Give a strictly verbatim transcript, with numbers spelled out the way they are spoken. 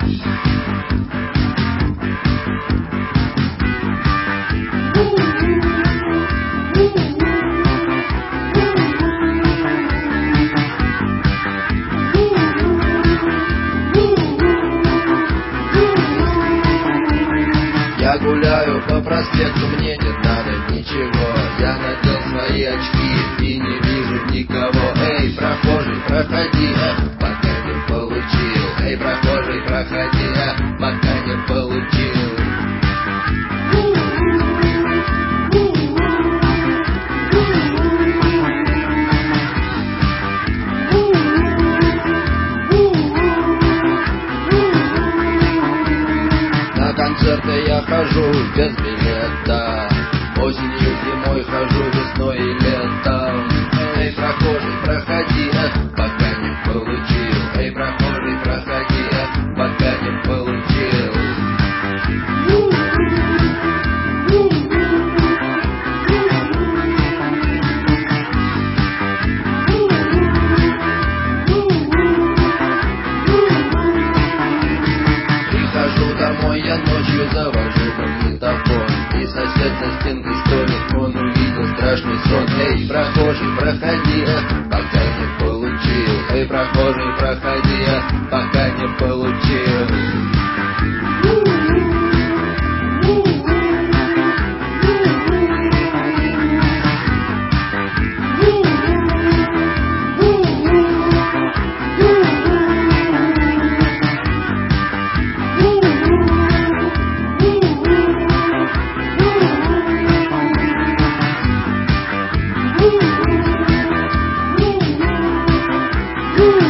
Я гуляю по проспекту, мне не надо ничего. Я надел свои очки и не вижу никого. Эй, прохожий, проходи, а, пока не получил. Эй, прохожий, проходи, а, пока не получил. На концерты я хожу без билета. Осенью, зимой хожу, весной и летом. Эй, прохожий, проходи, а, пока не получил. Эй, прохожий, проходи, а, пока не получил. Прихожу домой, я ночью завожу магнитофон, и сосед за стенкой стонет, он увидел страшный сон. Эй, прохожий, проходи, а, пока не получил. Эй, прохожий, проходи, а, пока не получил. Woo!